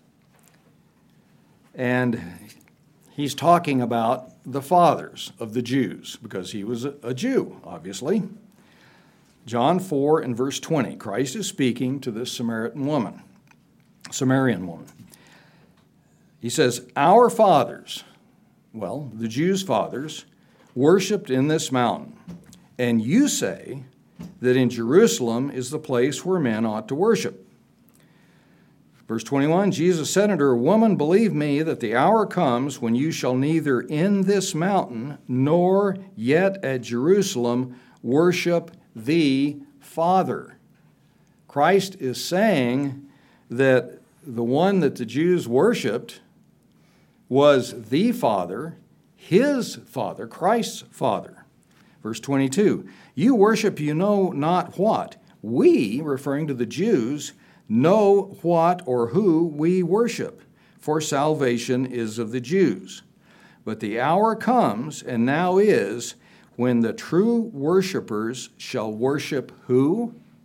And he's talking about the fathers of the Jews, because he was a Jew, obviously. John four and verse twenty, Christ is speaking to this Samaritan woman, Samaritan woman. He says, "Our fathers," well, the Jews' fathers, "worshipped in this mountain, and you say that in Jerusalem is the place where men ought to worship." Verse twenty-one, Jesus said unto her, "Woman, believe me that the hour comes when you shall neither in this mountain nor yet at Jerusalem worship the Father." Christ is saying that the one that the Jews worshipped was the Father, his Father, Christ's Father. Verse twenty-two, "You worship you know not what. We," referring to the Jews, "know what or who we worship, for salvation is of the Jews. But the hour comes, and now is, when the true worshipers shall worship" who?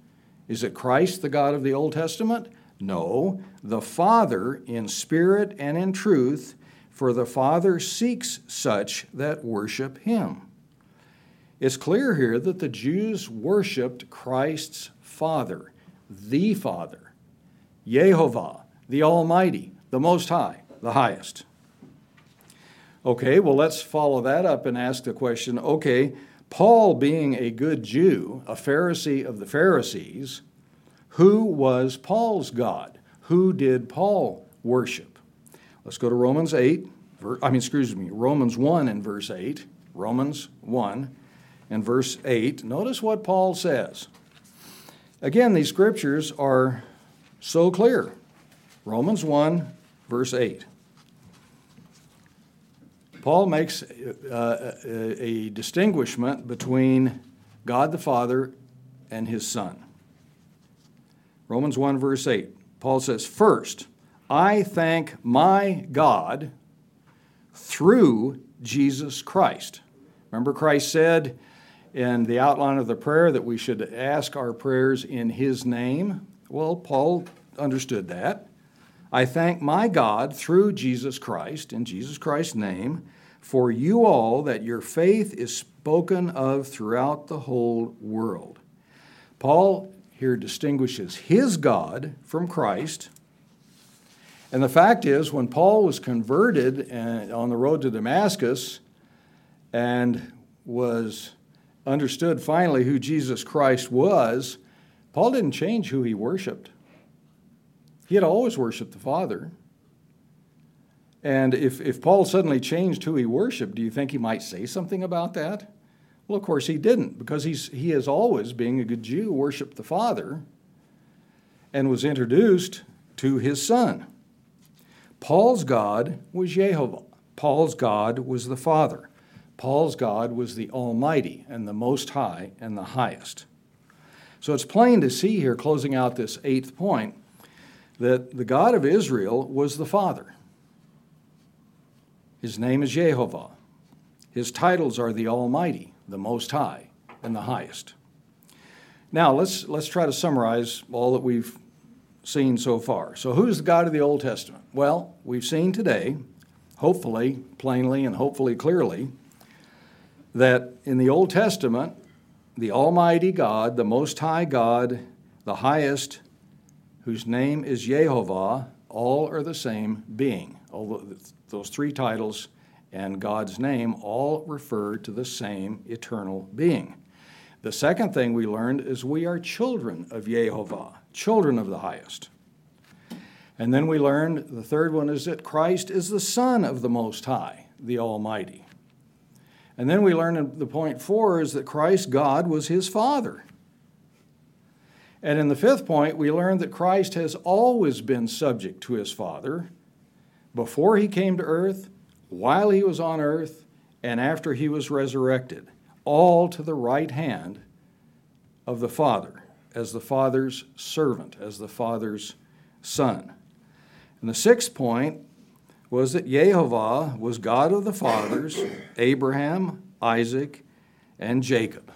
Is it Christ, the God of the Old Testament? No, the Father in spirit and in truth, for the Father seeks such that worship him. It's clear here that the Jews worshiped Christ's Father, the Father, Yehovah, the Almighty, the Most High, the highest. Okay, well, let's follow that up and ask the question, okay, Paul being a good Jew, a Pharisee of the Pharisees, who was Paul's God? Who did Paul worship? Let's go to Romans eight, I mean, excuse me, Romans one and verse eight. Romans one and verse eight. Notice what Paul says. Again, these scriptures are so clear. Romans one, verse eight. Paul makes uh, a, a distinguishment between God the Father and his Son. Romans one, verse eight. Paul says, "First, I thank my God through Jesus Christ." Remember, Christ said in the outline of the prayer that we should ask our prayers in his name? Well, Paul understood that. I thank my God through Jesus Christ, in Jesus Christ's name, for you all, that your faith is spoken of throughout the whole world. Paul here distinguishes his God from Christ. And the fact is, when Paul was converted on the road to Damascus and was understood finally who Jesus Christ was, Paul didn't change who he worshiped. He had always worshiped the Father. And if, if Paul suddenly changed who he worshiped, do you think he might say something about that? Well, of course he didn't, because he's, he has always, being a good Jew, worshiped the Father and was introduced to his Son. Paul's God was Yehovah. Paul's God was the Father. Paul's God was the Almighty and the Most High and the highest. So it's plain to see here, closing out this eighth point, that the God of Israel was the Father. His name is Yehovah. His titles are the Almighty, the Most High, and the highest. Now, let's, let's try to summarize all that we've seen so far. So who's the God of the Old Testament? Well, we've seen today, hopefully, plainly, and hopefully clearly, that in the Old Testament, the Almighty God, the Most High God, the highest, whose name is Yehovah, all are the same being. Although those three titles and God's name all refer to the same eternal being. The second thing we learned is we are children of Yehovah, children of the highest. And then we learned, the third one is that Christ is the Son of the Most High, the Almighty. And then we learned the point four is that Christ, God, was his Father. And in the fifth point, we learned that Christ has always been subject to his Father before he came to earth, while he was on earth, and after he was resurrected, all to the right hand of the Father, as the Father's servant, as the Father's Son. And the sixth point was that Yehovah was God of the fathers, Abraham, Isaac, and Jacob.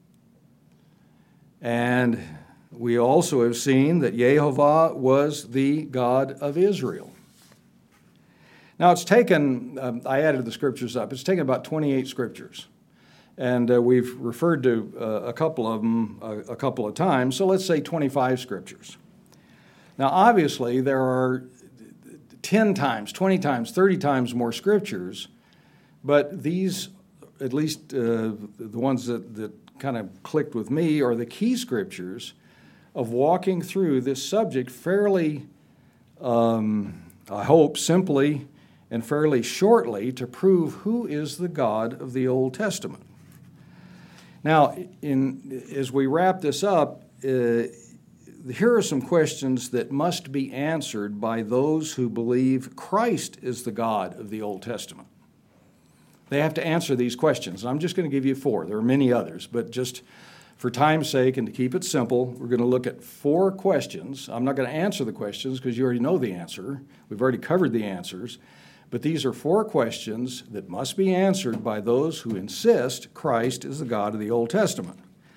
And we also have seen that Yehovah was the God of Israel. Now it's taken, um, I added the scriptures up, it's taken about twenty-eight scriptures. And uh, we've referred to uh, a couple of them a, a couple of times, so let's say twenty-five scriptures. Now obviously there are ten times, twenty times, thirty times more scriptures, but these, at least uh, the ones that, that kind of clicked with me, are the key scriptures of walking through this subject fairly, um, I hope, simply and fairly shortly to prove who is the God of the Old Testament. Now, in, as we wrap this up, uh, here are some questions that must be answered by those who believe Christ is the God of the Old Testament. They have to answer these questions. I'm just going to give you four. There are many others, but just for time's sake and to keep it simple, we're going to look at four questions. I'm not going to answer the questions because you already know the answer. We've already covered the answers. But these are four questions that must be answered by those who insist Christ is the God of the Old Testament.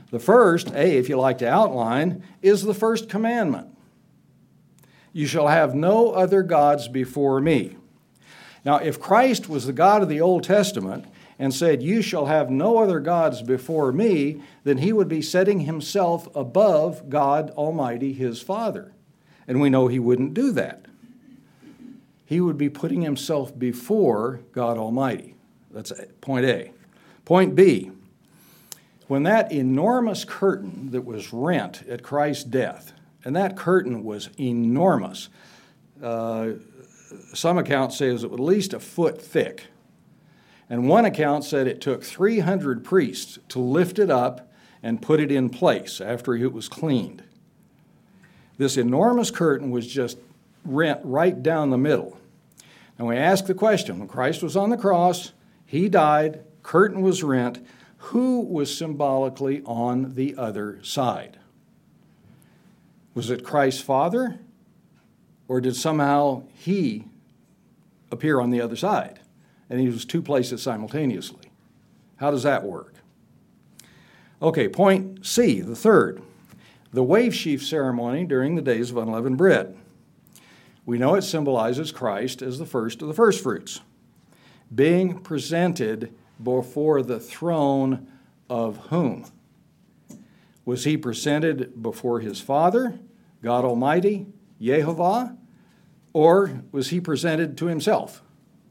The first, A, if you like to outline, is the first commandment. You shall have no other gods before me. Now, if Christ was the God of the Old Testament and said, you shall have no other gods before me, then he would be setting himself above God Almighty, his Father. And we know he wouldn't do that. He would be putting himself before God Almighty. That's point A. Point B, when that enormous curtain that was rent at Christ's death, and that curtain was enormous, uh, some accounts say it was at least a foot thick. And one account said it took three hundred priests to lift it up and put it in place after it was cleaned. This enormous curtain was just rent right down the middle. And we ask the question, when Christ was on the cross, he died, curtain was rent, who was symbolically on the other side? Was it Christ's Father? Or did somehow he appear on the other side? And he was two places simultaneously. How does that work? Okay, point C, the third. The wave sheaf ceremony during the days of unleavened bread. We know it symbolizes Christ as the first of the first fruits, being presented before the throne of whom? Was he presented before his Father, God Almighty, Yehovah, or was he presented to himself?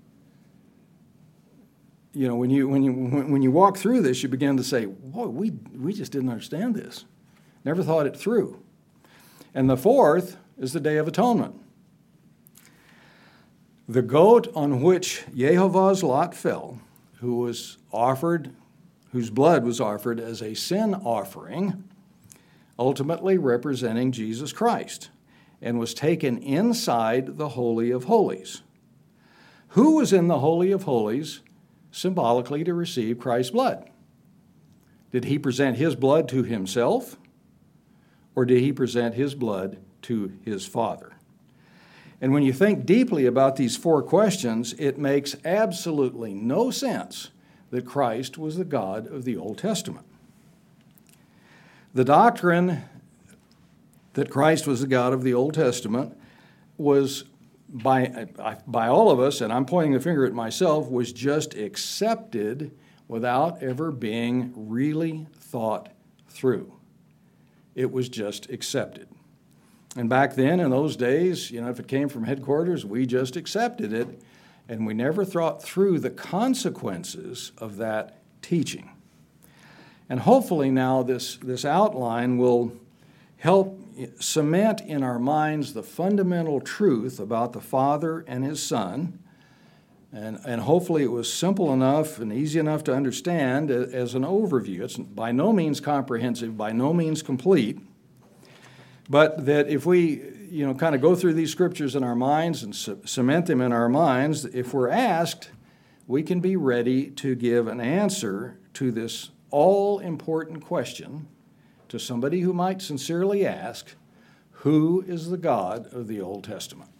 You know, when you when you when you walk through this, you begin to say, "Boy, we we just didn't understand this, never thought it through." And the fourth is the Day of Atonement. The goat on which Yehovah's lot fell, who was offered, whose blood was offered as a sin offering, ultimately representing Jesus Christ, and was taken inside the Holy of Holies. Who was in the Holy of Holies symbolically to receive Christ's blood? Did he present his blood to himself, or did he present his blood to his Father? And when you think deeply about these four questions, it makes absolutely no sense that Christ was the God of the Old Testament. The doctrine that Christ was the God of the Old Testament was, by, by all of us, and I'm pointing the finger at myself, was just accepted without ever being really thought through. It was just accepted. And back then, in those days, you know, if it came from headquarters, we just accepted it, and we never thought through the consequences of that teaching. And hopefully now this, this outline will help cement in our minds the fundamental truth about the Father and his Son, and, and hopefully it was simple enough and easy enough to understand as an overview. It's by no means comprehensive, by no means complete, but that if we, you know, kind of go through these scriptures in our minds and c- cement them in our minds, if we're asked, we can be ready to give an answer to this all-important question to somebody who might sincerely ask, who is the God of the Old Testament?